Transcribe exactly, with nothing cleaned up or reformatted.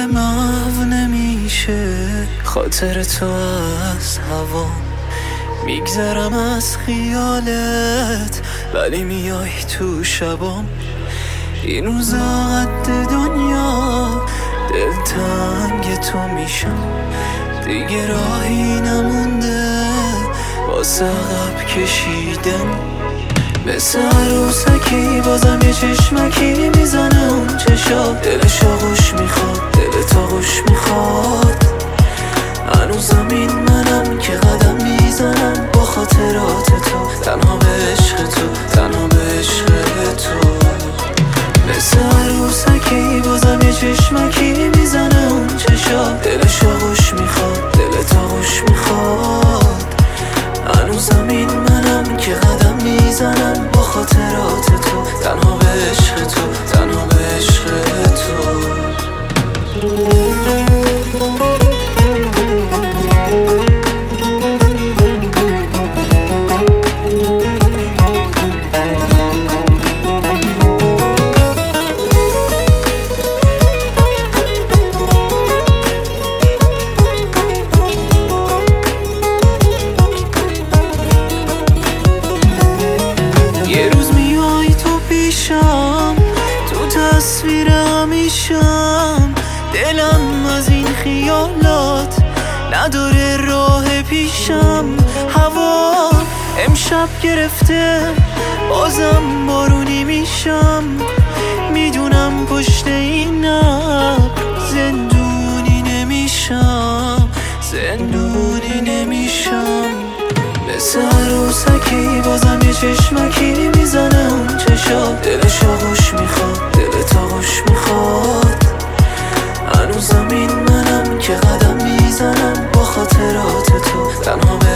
محو نمیشه خاطر تو از هوا. میگذرم از خیالت ولی میای تو شبام. این روزا قد دنیا دلتنگ تو میشم. دیگه راهی نمونده واسه عقب کشیدن. مثل عروسکی بازم یه چشمکی میزنه اون چشا. دلش آغوش میخواد، دل تا گوش میخواد. هنوزم این منم که قدم میزنم با خاطرات تو. تنها به عشق تو، تنها به عشق تو. مثل عروسکی بازم یه چشمکی میزنه اون چشا. دلش آغوش میخواد، دل تا گوش میخواد. هنوزم این منم که قدم میزنم با خاطرات تو. تنها به عشق تو، تنها به عشق تو. یه روز میای تو پیشم، تو تصویر همیشم. دلم از این خیالات نداره راه پیشم. هوا امشب گرفته بازم بارونی میشم. میدونم پشت این ابر زندونی نمیشم، زندونی نمیشم. مثل عروسکی بازم یه چشمکی میزنه اون چشا. دلش آغوش میخواد، دل تا گوش میخواد. هنوزم این منم که قدم میزنم با خاطرات تو. تنها